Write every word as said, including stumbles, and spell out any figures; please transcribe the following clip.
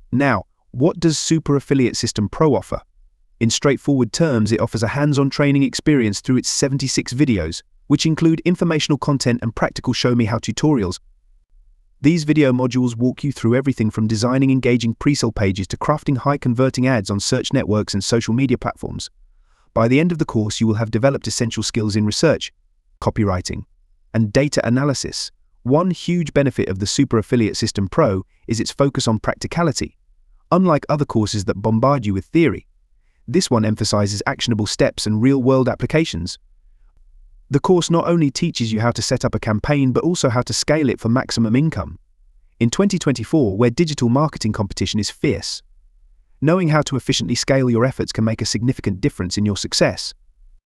Now, what does Super Affiliate System Pro offer? In straightforward terms, it offers a hands-on training experience through its seventy-six videos, which include informational content and practical show-me-how tutorials. These video modules walk you through everything from designing engaging pre-sale pages to crafting high-converting ads on search networks and social media platforms. By the end of the course, you will have developed essential skills in research, copywriting, and data analysis. One huge benefit of the Super Affiliate System Pro is its focus on practicality. Unlike other courses that bombard you with theory, this one emphasizes actionable steps and real-world applications. The course not only teaches you how to set up a campaign, but also how to scale it for maximum income. In twenty twenty-four, where digital marketing competition is fierce, knowing how to efficiently scale your efforts can make a significant difference in your success.